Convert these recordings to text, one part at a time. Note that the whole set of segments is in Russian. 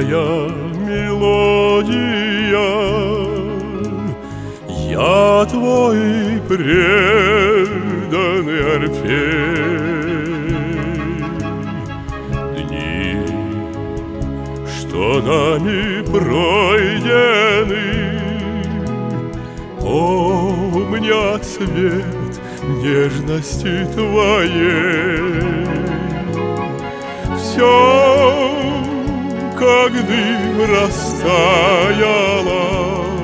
моя мелодия, я твой преданный Орфей. Дни, что нами пройдены, помнят свет нежности твоей. Все, как дым, растаяло,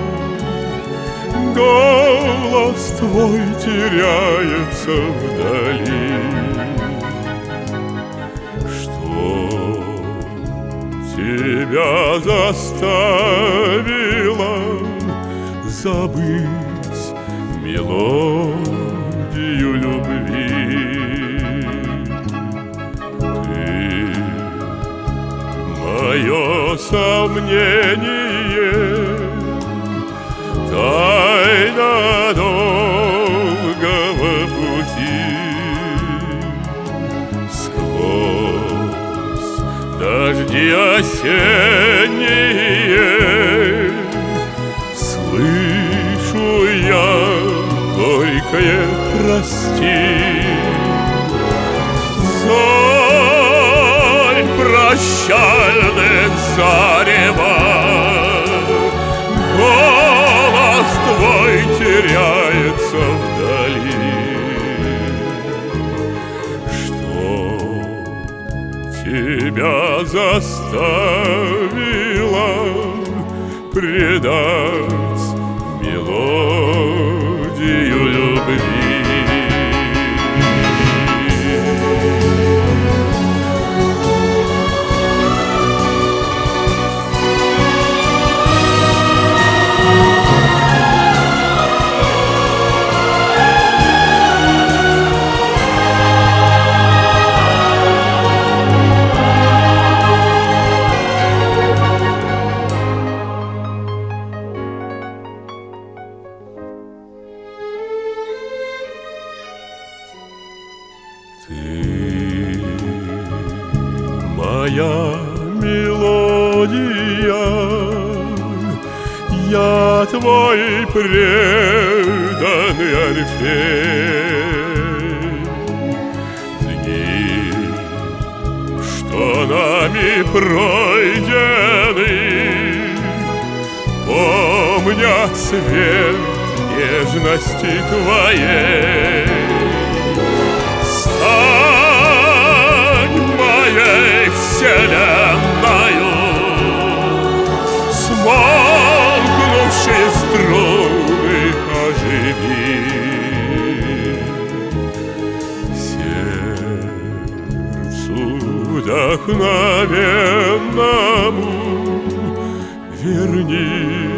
голос твой теряется вдали. Что тебя заставило забыть мелодию любви? Мое сомнение, тайна долгого пути. Сквозь дожди осенние слышу я горькое прости. Прощальных зарева голос твой теряется вдали. Что тебя заставило предать мелодию любви? Ты моя мелодия, я твой преданный Орфей. Дни, что нами пройдены, помнят свет нежности твоей. Вселенною смолкнувшие струны оживи. Сердцу вдохновенному верни